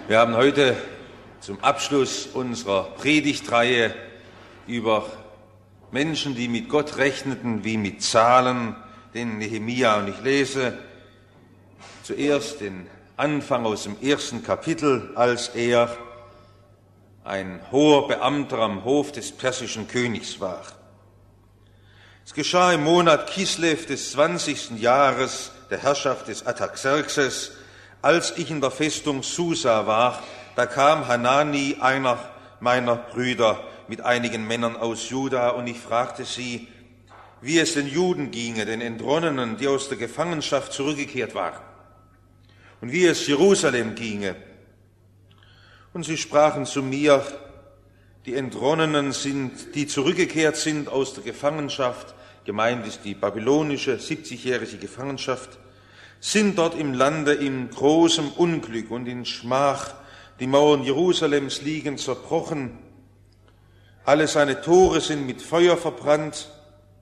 Wir haben heute zum Abschluss unserer Predigtreihe über Menschen, die mit Gott rechneten wie mit Zahlen, den Nehemia. Und ich lese zuerst den Anfang aus dem 1. Kapitel, als er ein hoher Beamter am Hof des persischen Königs war. Es geschah im Monat Kislev des 20. Jahres der Herrschaft des Artaxerxes, als ich in der Festung Susa war, da kam Hanani, einer meiner Brüder, mit einigen Männern aus Juda, und ich fragte sie, wie es den Juden ginge, den Entronnenen, die aus der Gefangenschaft zurückgekehrt waren, und wie es Jerusalem ginge. Und sie sprachen zu mir, die Entronnenen sind, die zurückgekehrt sind aus der Gefangenschaft, gemeint ist die babylonische 70-jährige Gefangenschaft, sind dort im Lande in großem Unglück und in Schmach. Die Mauern Jerusalems liegen zerbrochen, alle seine Tore sind mit Feuer verbrannt.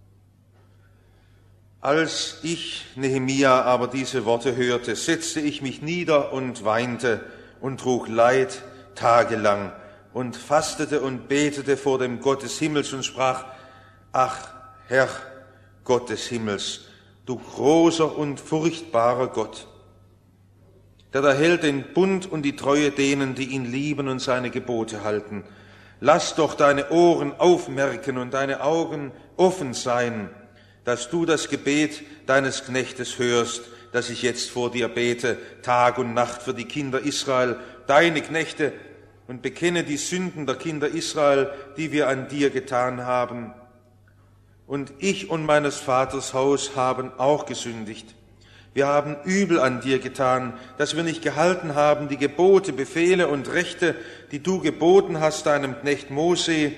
Als ich, Nehemia, aber diese Worte hörte, setzte ich mich nieder und weinte und trug Leid tagelang und fastete und betete vor dem Gott des Himmels und sprach, ach Herr, Gott des Himmels, du großer und furchtbarer Gott, der erhält den Bund und die Treue denen, die ihn lieben und seine Gebote halten. Lass doch deine Ohren aufmerken und deine Augen offen sein, dass du das Gebet deines Knechtes hörst, das ich jetzt vor dir bete, Tag und Nacht für die Kinder Israel, deine Knechte, und bekenne die Sünden der Kinder Israel, die wir an dir getan haben. Und ich und meines Vaters Haus haben auch gesündigt. Wir haben übel an dir getan, dass wir nicht gehalten haben die Gebote, Befehle und Rechte, die du geboten hast deinem Knecht Mose.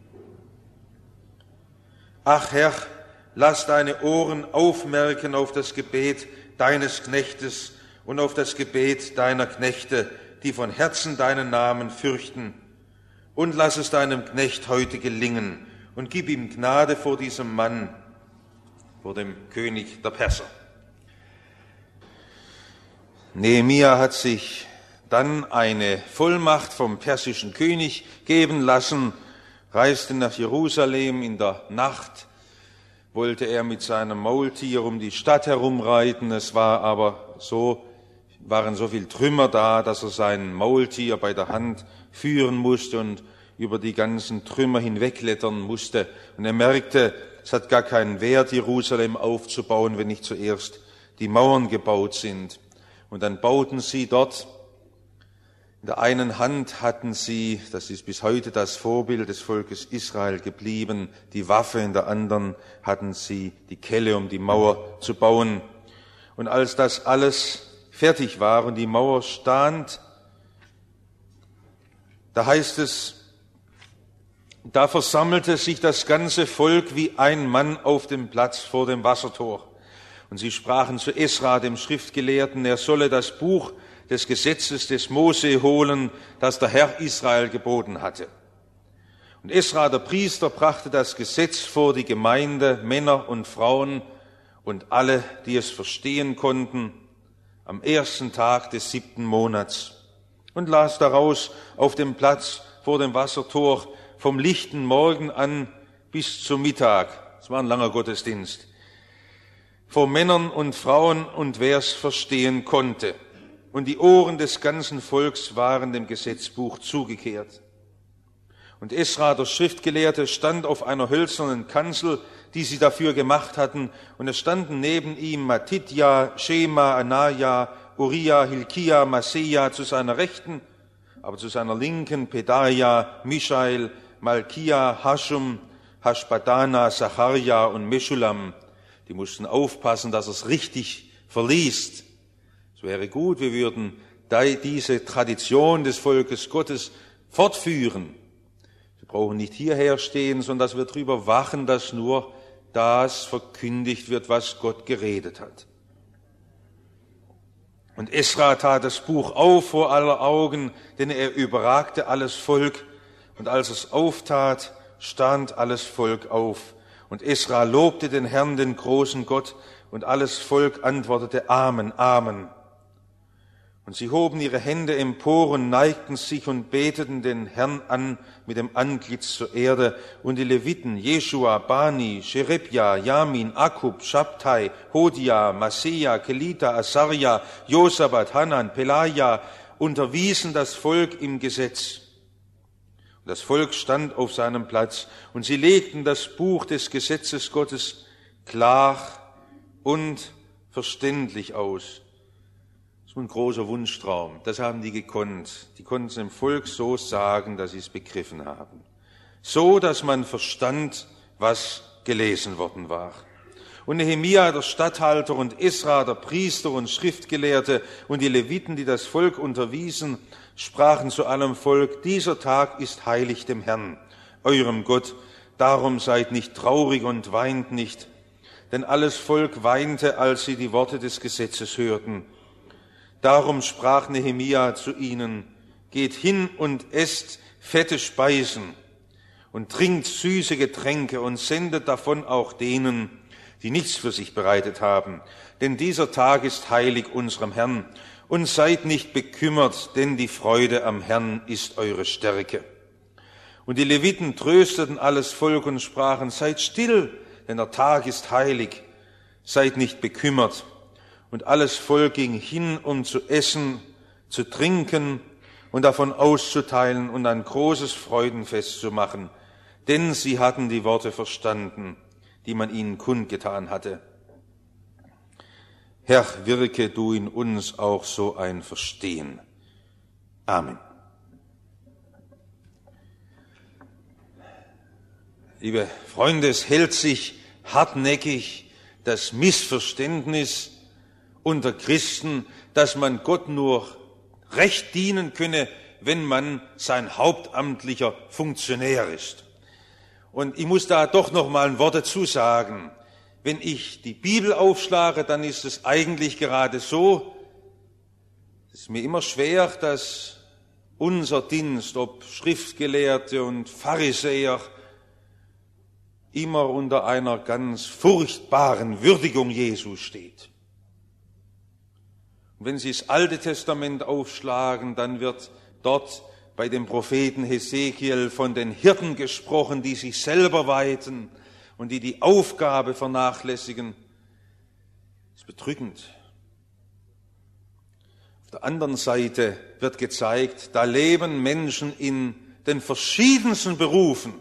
Ach Herr, lass deine Ohren aufmerken auf das Gebet deines Knechtes und auf das Gebet deiner Knechte, die von Herzen deinen Namen fürchten. Und lass es deinem Knecht heute gelingen und gib ihm Gnade vor diesem Mann, vor dem König der Perser. Nehemia hat sich dann eine Vollmacht vom persischen König geben lassen, reiste nach Jerusalem. In der Nacht wollte er mit seinem Maultier um die Stadt herumreiten. Es waren so viel Trümmer da, dass er sein Maultier bei der Hand führen musste und über die ganzen Trümmer hinwegklettern musste. Und er merkte, es hat gar keinen Wert, Jerusalem aufzubauen, wenn nicht zuerst die Mauern gebaut sind. Und dann bauten sie dort. In der einen Hand hatten sie, das ist bis heute das Vorbild des Volkes Israel geblieben, die Waffe, in der anderen hatten sie die Kelle, um die Mauer zu bauen. Und als das alles fertig war und die Mauer stand, da heißt es, da versammelte sich das ganze Volk wie ein Mann auf dem Platz vor dem Wassertor. Und sie sprachen zu Esra, dem Schriftgelehrten, er solle das Buch des Gesetzes des Mose holen, das der Herr Israel geboten hatte. Und Esra, der Priester, brachte das Gesetz vor die Gemeinde, Männer und Frauen und alle, die es verstehen konnten, am 1. Tag des 7. Monats und las daraus auf dem Platz vor dem Wassertor vom lichten Morgen an bis zum Mittag. Es war ein langer Gottesdienst. Vor Männern und Frauen und wer es verstehen konnte. Und die Ohren des ganzen Volks waren dem Gesetzbuch zugekehrt. Und Esra, der Schriftgelehrte, stand auf einer hölzernen Kanzel, die sie dafür gemacht hatten, und es standen neben ihm Matithia, Schema, Anaja, Uriah, Hilkia, Maseja zu seiner Rechten, aber zu seiner Linken Pedaja, Mishael, Malkia, Hashum, Hashbadana, Zacharja und Meschulam. Die mussten aufpassen, dass es richtig verliest. Es wäre gut, wir würden diese Tradition des Volkes Gottes fortführen. Wir brauchen nicht hierher stehen, sondern dass wir darüber wachen, dass nur das verkündigt wird, was Gott geredet hat. Und Esra tat das Buch auf vor aller Augen, denn er überragte alles Volk. Und als es auftat, stand alles Volk auf. Und Esra lobte den Herrn, den großen Gott, und alles Volk antwortete Amen, Amen. Und sie hoben ihre Hände empor und neigten sich und beteten den Herrn an mit dem Antlitz zur Erde. Und die Leviten, Jeschua, Bani, Sherebja, Jamin, Akub, Schabtai, Hodia, Maseja, Kelita, Asaria, Josabat, Hanan, Pelaja, unterwiesen das Volk im Gesetz. Und das Volk stand auf seinem Platz, und sie legten das Buch des Gesetzes Gottes klar und verständlich aus. Das ist ein großer Wunschtraum. Das haben die gekonnt. Die konnten es dem Volk so sagen, dass sie es begriffen haben. So, dass man verstand, was gelesen worden war. Und Nehemia, der Statthalter, und Esra, der Priester und Schriftgelehrte, und die Leviten, die das Volk unterwiesen, sprachen zu allem Volk: Dieser Tag ist heilig dem Herrn, eurem Gott. Darum seid nicht traurig und weint nicht. Denn alles Volk weinte, als sie die Worte des Gesetzes hörten. Darum sprach Nehemia zu ihnen: Geht hin und esst fette Speisen und trinkt süße Getränke und sendet davon auch denen, die nichts für sich bereitet haben. Denn dieser Tag ist heilig unserem Herrn. Und seid nicht bekümmert, denn die Freude am Herrn ist eure Stärke. Und die Leviten trösteten alles Volk und sprachen: Seid still, denn der Tag ist heilig. Seid nicht bekümmert. Und alles Volk ging hin, um zu essen, zu trinken und davon auszuteilen und ein großes Freudenfest zu machen. Denn sie hatten die Worte verstanden, die man ihnen kundgetan hatte. Herr, wirke du in uns auch so ein Verstehen. Amen. Liebe Freunde, es hält sich hartnäckig das Missverständnis unter Christen, dass man Gott nur recht dienen könne, wenn man sein hauptamtlicher Funktionär ist. Und ich muss da doch noch mal ein Wort dazu sagen. Wenn ich die Bibel aufschlage, dann ist es eigentlich gerade so, es ist mir immer schwer, dass unser Dienst, ob Schriftgelehrte und Pharisäer, immer unter einer ganz furchtbaren Würdigung Jesu steht. Und wenn Sie das Alte Testament aufschlagen, dann wird dort bei dem Propheten Hesekiel von den Hirten gesprochen, die sich selber weiden und die die Aufgabe vernachlässigen. Das ist bedrückend. Auf der anderen Seite wird gezeigt, da leben Menschen in den verschiedensten Berufen,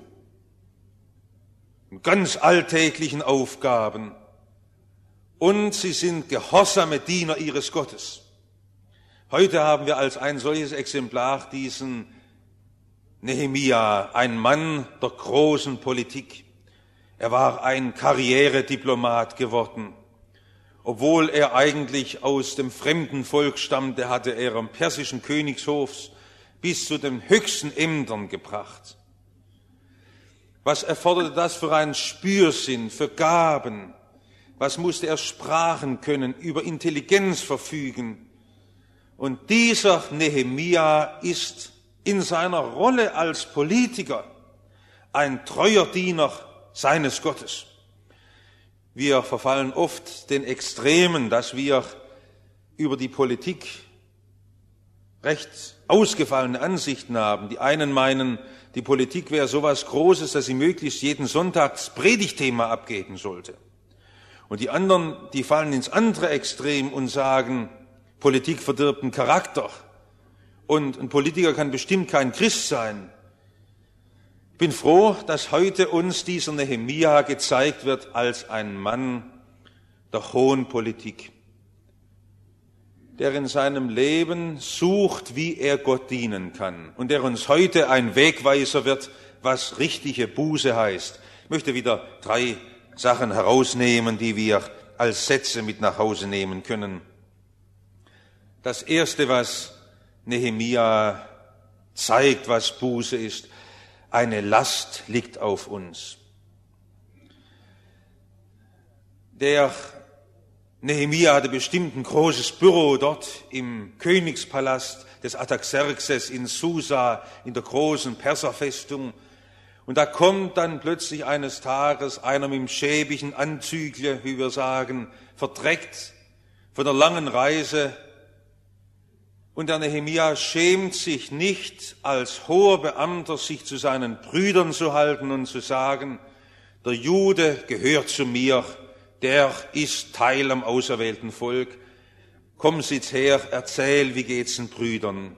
in ganz alltäglichen Aufgaben, und sie sind gehorsame Diener ihres Gottes. Heute haben wir als ein solches Exemplar diesen Nehemia, ein Mann der großen Politik. Er war ein Karrierediplomat geworden. Obwohl er eigentlich aus dem fremden Volk stammte, hatte er am persischen Königshof bis zu den höchsten Ämtern gebracht. Was erforderte das für einen Spürsinn, für Gaben? Was musste er Sprachen können, über Intelligenz verfügen? Und dieser Nehemia ist in seiner Rolle als Politiker ein treuer Diener seines Gottes. Wir verfallen oft den Extremen, dass wir über die Politik recht ausgefallene Ansichten haben. Die einen meinen, die Politik wäre so was Großes, dass sie möglichst jeden Sonntag das Predigtthema abgeben sollte. Und die anderen, die fallen ins andere Extrem und sagen, Politik verdirbt den Charakter und ein Politiker kann bestimmt kein Christ sein. Ich bin froh, dass heute uns dieser Nehemia gezeigt wird als ein Mann der hohen Politik, der in seinem Leben sucht, wie er Gott dienen kann und der uns heute ein Wegweiser wird, was richtige Buße heißt. Ich möchte wieder 3 Sachen herausnehmen, die wir als Sätze mit nach Hause nehmen können. Das Erste, was Nehemia zeigt, was Buße ist: eine Last liegt auf uns. Der Nehemia hatte bestimmt ein großes Büro dort im Königspalast des Artaxerxes in Susa, in der großen Perserfestung. Und da kommt dann plötzlich eines Tages einer mit dem schäbigen Anzügle, wie wir sagen, verdreckt von der langen Reise, Und der Nehemia schämt sich nicht, als hoher Beamter sich zu seinen Brüdern zu halten und zu sagen, der Jude gehört zu mir, der ist Teil am auserwählten Volk. Komm, sitz her, erzähl, wie geht's den Brüdern?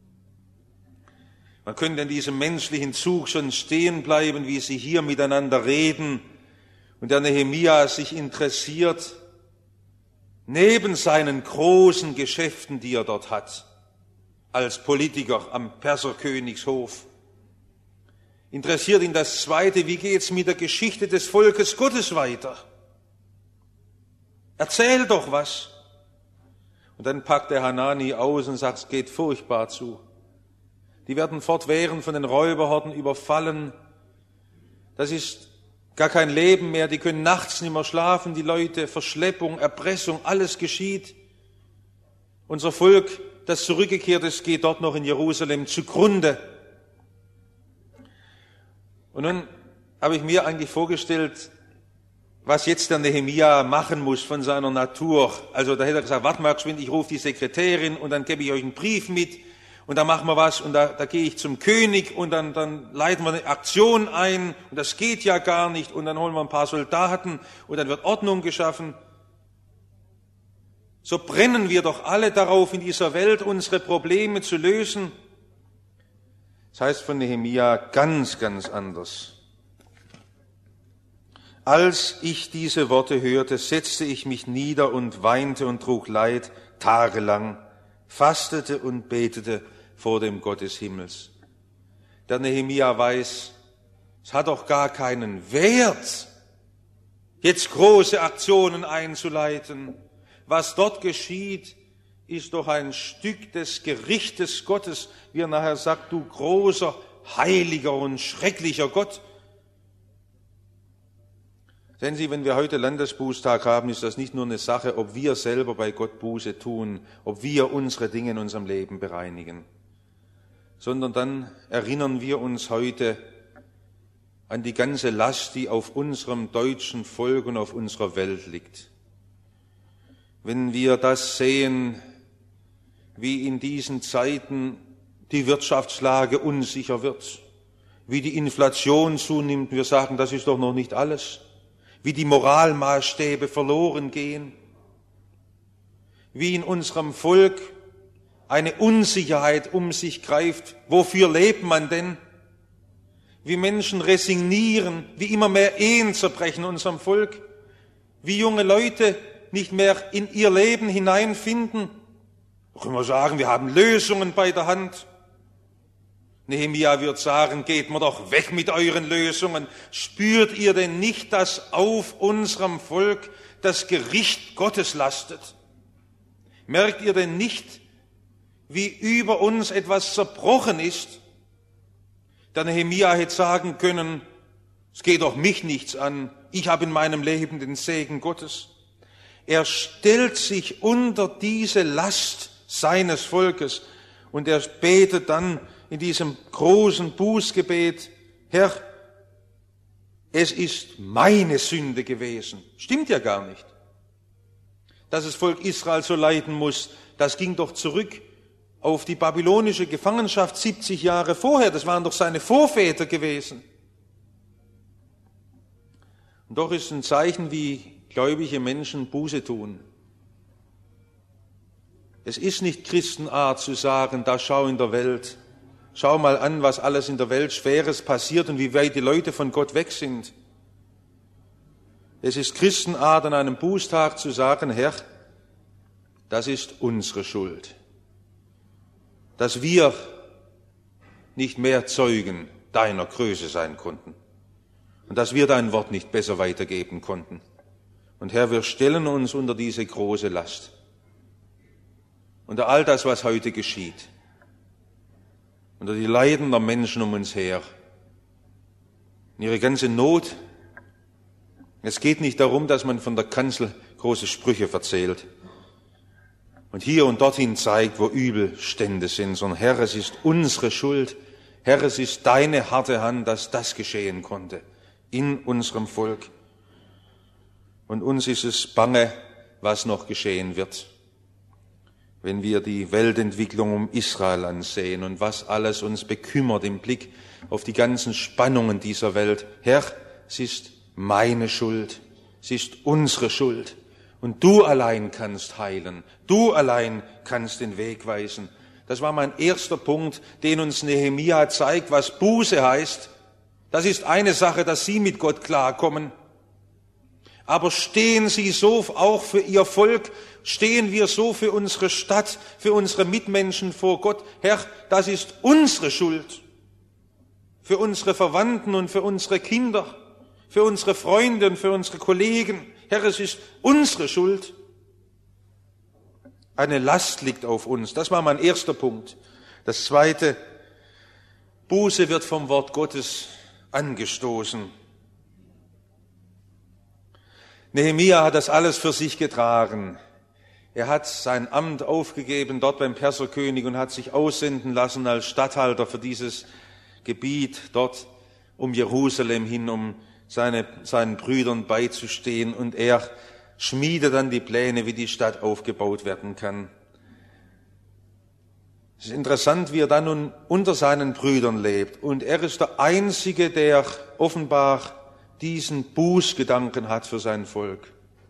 Man könnte in diesem menschlichen Zug schon stehen bleiben, wie sie hier miteinander reden und der Nehemia sich interessiert, neben seinen großen Geschäften, die er dort hat, als Politiker am Perserkönigshof, interessiert ihn das Zweite, wie geht's mit der Geschichte des Volkes Gottes weiter? Erzähl doch was. Und dann packt der Hanani aus und sagt, es geht furchtbar zu. Die werden fortwährend von den Räuberhorden überfallen. Das ist gar kein Leben mehr. Die können nachts nicht mehr schlafen, die Leute. Verschleppung, Erpressung, alles geschieht. Unser Volk, das zurückgekehrt ist, geht dort noch in Jerusalem zugrunde. Und nun habe ich mir eigentlich vorgestellt, was jetzt der Nehemia machen muss von seiner Natur. Also da hätte er gesagt, warte mal geschwind, ich rufe die Sekretärin und dann gebe ich euch einen Brief mit und dann machen wir was und da gehe ich zum König und dann leiten wir eine Aktion ein und das geht ja gar nicht und dann holen wir ein paar Soldaten und dann wird Ordnung geschaffen. So brennen wir doch alle darauf, in dieser Welt unsere Probleme zu lösen. Das heißt von Nehemia ganz, ganz anders. Als ich diese Worte hörte, setzte ich mich nieder und weinte und trug Leid tagelang, fastete und betete vor dem Gott des Himmels. Der Nehemia weiß, es hat doch gar keinen Wert, jetzt große Aktionen einzuleiten. Was dort geschieht, ist doch ein Stück des Gerichtes Gottes, wie er nachher sagt, du großer, heiliger und schrecklicher Gott. Sehen Sie, wenn wir heute Landesbußtag haben, ist das nicht nur eine Sache, ob wir selber bei Gott Buße tun, ob wir unsere Dinge in unserem Leben bereinigen, sondern dann erinnern wir uns heute an die ganze Last, die auf unserem deutschen Volk und auf unserer Welt liegt. Wenn wir das sehen, wie in diesen Zeiten die Wirtschaftslage unsicher wird, wie die Inflation zunimmt, wir sagen, das ist doch noch nicht alles, wie die Moralmaßstäbe verloren gehen, wie in unserem Volk eine Unsicherheit um sich greift. Wofür lebt man denn? Wie Menschen resignieren, wie immer mehr Ehen zerbrechen in unserem Volk, wie junge Leute nicht mehr in ihr Leben hineinfinden. Da können wir sagen, wir haben Lösungen bei der Hand. Nehemia wird sagen, geht mir doch weg mit euren Lösungen. Spürt ihr denn nicht, dass auf unserem Volk das Gericht Gottes lastet? Merkt ihr denn nicht, wie über uns etwas zerbrochen ist? Der Nehemia hätte sagen können, es geht doch mich nichts an, ich habe in meinem Leben den Segen Gottes. Er stellt sich unter diese Last seines Volkes und er betet dann in diesem großen Bußgebet, Herr, es ist meine Sünde gewesen. Stimmt ja gar nicht. Dass das Volk Israel so leiden muss, das ging doch zurück auf die babylonische Gefangenschaft 70 Jahre vorher. Das waren doch seine Vorväter gewesen. Und doch ist ein Zeichen, wie gläubige Menschen Buße tun. Es ist nicht Christenart zu sagen, da schau in der Welt, schau mal an, was alles in der Welt Schweres passiert und wie weit die Leute von Gott weg sind. Es ist Christenart, an einem Bußtag zu sagen, Herr, das ist unsere Schuld, dass wir nicht mehr Zeugen deiner Größe sein konnten und dass wir dein Wort nicht besser weitergeben konnten. Und Herr, wir stellen uns unter diese große Last, unter all das, was heute geschieht, unter die Leiden der Menschen um uns her, in ihre ganze Not. Es geht nicht darum, dass man von der Kanzel große Sprüche erzählt und hier und dorthin zeigt, wo Übelstände sind, sondern Herr, es ist unsere Schuld. Herr, es ist deine harte Hand, dass das geschehen konnte in unserem Volk. Und uns ist es bange, was noch geschehen wird. wenn wir die Weltentwicklung um Israel ansehen und was alles uns bekümmert im Blick auf die ganzen Spannungen dieser Welt. Herr, es ist meine Schuld, es ist unsere Schuld. Und du allein kannst heilen, du allein kannst den Weg weisen. Das war mein erster Punkt, den uns Nehemia zeigt, was Buße heißt. Das ist eine Sache, dass Sie mit Gott klarkommen. Aber stehen Sie so auch für Ihr Volk, stehen wir so für unsere Stadt, für unsere Mitmenschen vor Gott. Herr, das ist unsere Schuld. Für unsere Verwandten und für unsere Kinder, für unsere Freunde und für unsere Kollegen. Herr, es ist unsere Schuld. Eine Last liegt auf uns. Das war mein erster Punkt. Das zweite, Buße wird vom Wort Gottes angestoßen. Nehemia hat das alles für sich getragen. Er hat sein Amt aufgegeben dort beim Perserkönig und hat sich aussenden lassen als Statthalter für dieses Gebiet dort um Jerusalem hin, um seinen Brüdern beizustehen. Und er schmiedet dann die Pläne, wie die Stadt aufgebaut werden kann. Es ist interessant, wie er dann nun unter seinen Brüdern lebt. Und er ist der Einzige, der offenbar diesen Bußgedanken hat für sein Volk.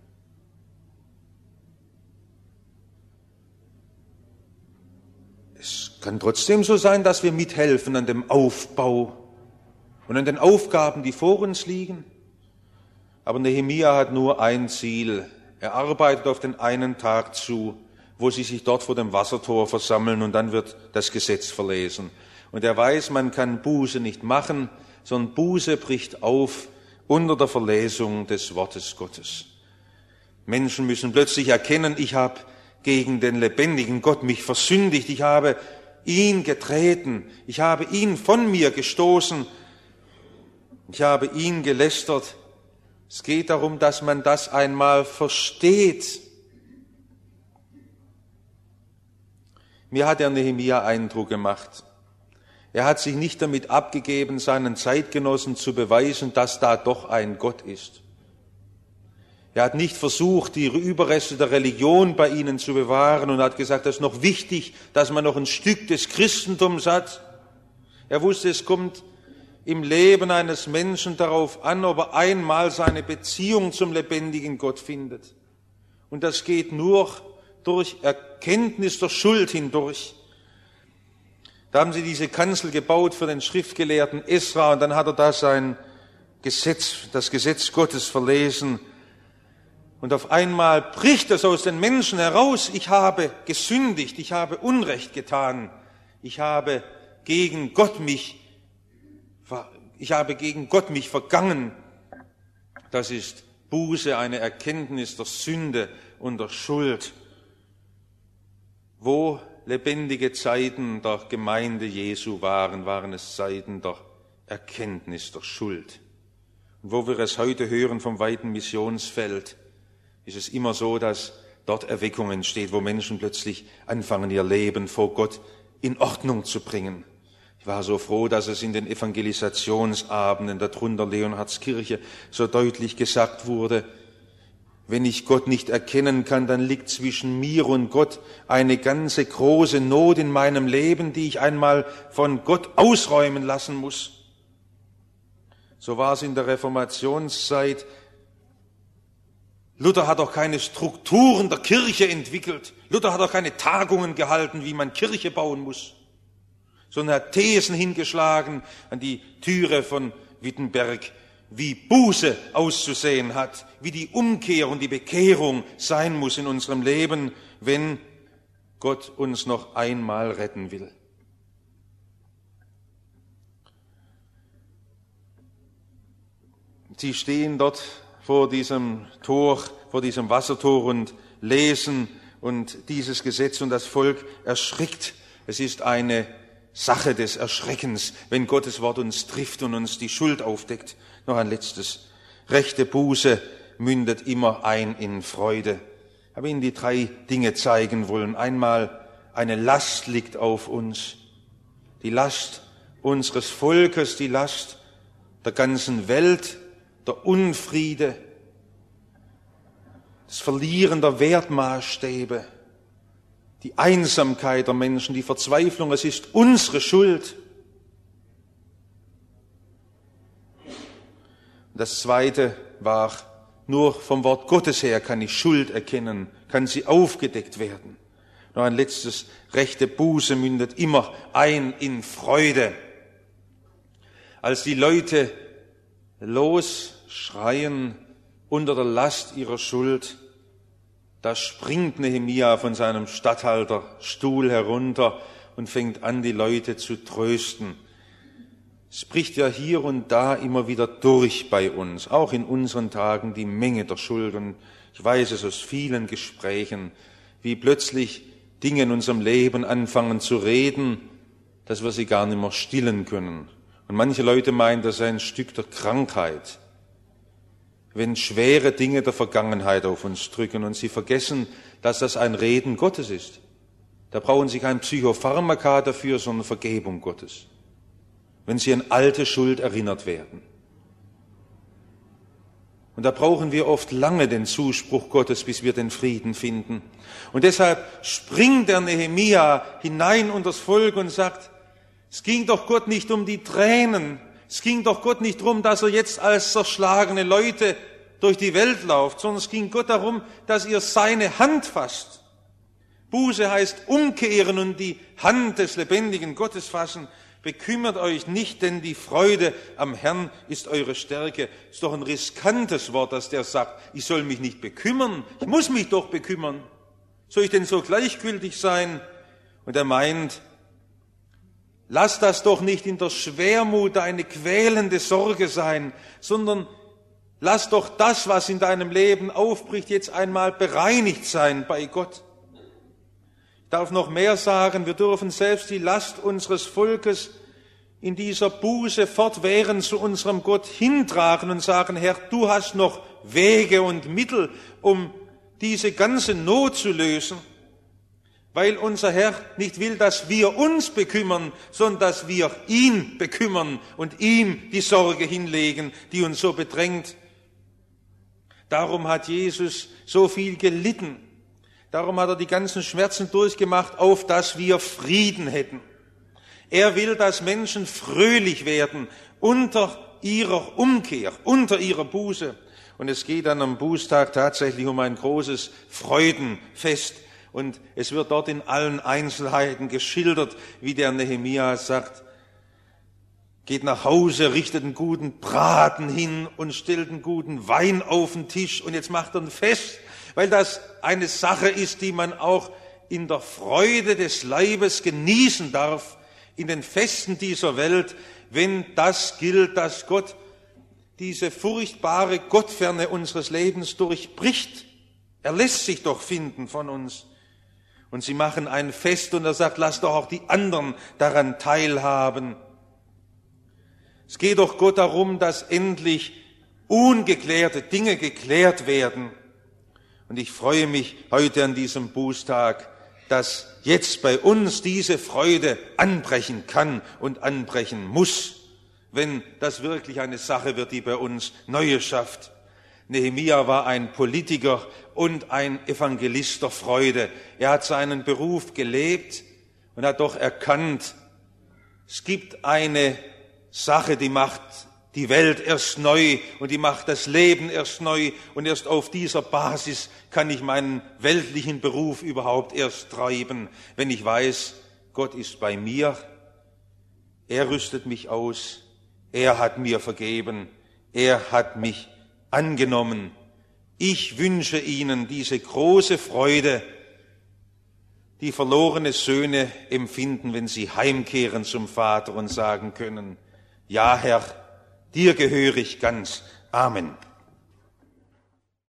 Es kann trotzdem so sein, dass wir mithelfen an dem Aufbau und an den Aufgaben, die vor uns liegen. Aber Nehemia hat nur ein Ziel. Er arbeitet auf den einen Tag zu, wo sie sich dort vor dem Wassertor versammeln und dann wird das Gesetz verlesen. Und er weiß, man kann Buße nicht machen, sondern Buße bricht auf unter der Verlesung des Wortes Gottes. Menschen müssen plötzlich erkennen, ich habe gegen den lebendigen Gott mich versündigt, ich habe ihn getreten, ich habe ihn von mir gestoßen, ich habe ihn gelästert. Es geht darum, dass man das einmal versteht. Mir hat der Nehemia Eindruck gemacht. Er hat sich nicht damit abgegeben, seinen Zeitgenossen zu beweisen, dass da doch ein Gott ist. Er hat nicht versucht, die Überreste der Religion bei ihnen zu bewahren und hat gesagt, das ist noch wichtig, dass man noch ein Stück des Christentums hat. Er wusste, es kommt im Leben eines Menschen darauf an, ob er einmal seine Beziehung zum lebendigen Gott findet. Und das geht nur durch Erkenntnis der Schuld hindurch. Da haben sie diese Kanzel gebaut für den Schriftgelehrten Esra und dann hat er da das Gesetz Gottes verlesen. Und auf einmal bricht es aus den Menschen heraus, ich habe gesündigt, ich habe Unrecht getan, ich habe gegen Gott mich vergangen. Das ist Buße, eine Erkenntnis der Sünde und der Schuld. Wo lebendige Zeiten der Gemeinde Jesu waren es Zeiten der Erkenntnis der Schuld. Und wo wir es heute hören vom weiten Missionsfeld, ist es immer so, dass dort Erweckung entsteht, wo Menschen plötzlich anfangen, ihr Leben vor Gott in Ordnung zu bringen. Ich war so froh, dass es in den Evangelisationsabenden, darunter Leonhardskirche, so deutlich gesagt wurde, wenn ich Gott nicht erkennen kann, dann liegt zwischen mir und Gott eine ganze große Not in meinem Leben, die ich einmal von Gott ausräumen lassen muss. So war es in der Reformationszeit. Luther hat auch keine Strukturen der Kirche entwickelt. Luther hat auch keine Tagungen gehalten, wie man Kirche bauen muss, sondern hat Thesen hingeschlagen an die Türe von Wittenberg, wie Buße auszusehen hat, wie die Umkehr und die Bekehrung sein muss in unserem Leben, wenn Gott uns noch einmal retten will. Sie stehen dort vor diesem Tor, vor diesem Wassertor und lesen und dieses Gesetz und das Volk erschrickt. Es ist eine Sache des Erschreckens, wenn Gottes Wort uns trifft und uns die Schuld aufdeckt. Noch ein letztes. Rechte Buße mündet immer ein in Freude. Ich habe Ihnen die 3 Dinge zeigen wollen. Einmal, eine Last liegt auf uns. Die Last unseres Volkes, die Last der ganzen Welt, der Unfriede, das Verlieren der Wertmaßstäbe, die Einsamkeit der Menschen, die Verzweiflung, es ist unsere Schuld. Und das Zweite war, nur vom Wort Gottes her kann ich Schuld erkennen, kann sie aufgedeckt werden. Noch ein letztes, rechte Buße mündet immer ein in Freude. Als die Leute losschreien unter der Last ihrer Schuld, da springt Nehemia von seinem Statthalterstuhl herunter und fängt an, die Leute zu trösten. Es bricht ja hier und da immer wieder durch bei uns, auch in unseren Tagen, die Menge der Schuld. Und ich weiß es aus vielen Gesprächen, wie plötzlich Dinge in unserem Leben anfangen zu reden, dass wir sie gar nicht mehr stillen können. Und manche Leute meinen, das sei ein Stück der Krankheit, wenn schwere Dinge der Vergangenheit auf uns drücken und sie vergessen, dass das ein Reden Gottes ist. Da brauchen sie kein Psychopharmaka dafür, sondern Vergebung Gottes, wenn sie an alte Schuld erinnert werden. Und da brauchen wir oft lange den Zuspruch Gottes, bis wir den Frieden finden. Und deshalb springt der Nehemia hinein unter das Volk und sagt, es ging doch Gott nicht um die Tränen, es ging doch Gott nicht darum, dass er jetzt als zerschlagene Leute durch die Welt lauft, sondern es ging Gott darum, dass ihr seine Hand fasst. Buße heißt umkehren und die Hand des lebendigen Gottes fassen. Bekümmert euch nicht, denn die Freude am Herrn ist eure Stärke. Ist doch ein riskantes Wort, dass der sagt, ich soll mich nicht bekümmern. Ich muss mich doch bekümmern. Soll ich denn so gleichgültig sein? Und er meint, lass das doch nicht in der Schwermut eine quälende Sorge sein, sondern lass doch das, was in deinem Leben aufbricht, jetzt einmal bereinigt sein bei Gott. Ich darf noch mehr sagen, wir dürfen selbst die Last unseres Volkes in dieser Buße fortwährend zu unserem Gott hintragen und sagen, Herr, du hast noch Wege und Mittel, um diese ganze Not zu lösen, weil unser Herr nicht will, dass wir uns bekümmern, sondern dass wir ihn bekümmern und ihm die Sorge hinlegen, die uns so bedrängt. Darum hat Jesus so viel gelitten. Darum hat er die ganzen Schmerzen durchgemacht, auf dass wir Frieden hätten. Er will, dass Menschen fröhlich werden unter ihrer Umkehr, unter ihrer Buße. Und es geht dann am Bußtag tatsächlich um ein großes Freudenfest. Und es wird dort in allen Einzelheiten geschildert, wie der Nehemia sagt, geht nach Hause, richtet einen guten Braten hin und stellt einen guten Wein auf den Tisch. Und jetzt macht er ein Fest, weil das eine Sache ist, die man auch in der Freude des Leibes genießen darf, in den Festen dieser Welt, wenn das gilt, dass Gott diese furchtbare Gottferne unseres Lebens durchbricht. Er lässt sich doch finden von uns. Und sie machen ein Fest und er sagt, lasst doch auch die anderen daran teilhaben. Es geht doch Gott darum, dass endlich ungeklärte Dinge geklärt werden. Und ich freue mich heute an diesem Bußtag, dass jetzt bei uns diese Freude anbrechen kann und anbrechen muss, wenn das wirklich eine Sache wird, die bei uns Neue schafft. Nehemia war ein Politiker und ein Evangelist der Freude. Er hat seinen Beruf gelebt und hat doch erkannt, es gibt eine Sache, die macht die Welt erst neu und die macht das Leben erst neu und erst auf dieser Basis kann ich meinen weltlichen Beruf überhaupt erst treiben, wenn ich weiß, Gott ist bei mir, er rüstet mich aus, er hat mir vergeben, er hat mich angenommen. Ich wünsche Ihnen diese große Freude, die verlorene Söhne empfinden, wenn sie heimkehren zum Vater und sagen können, ja Herr, dir gehöre ich ganz. Amen.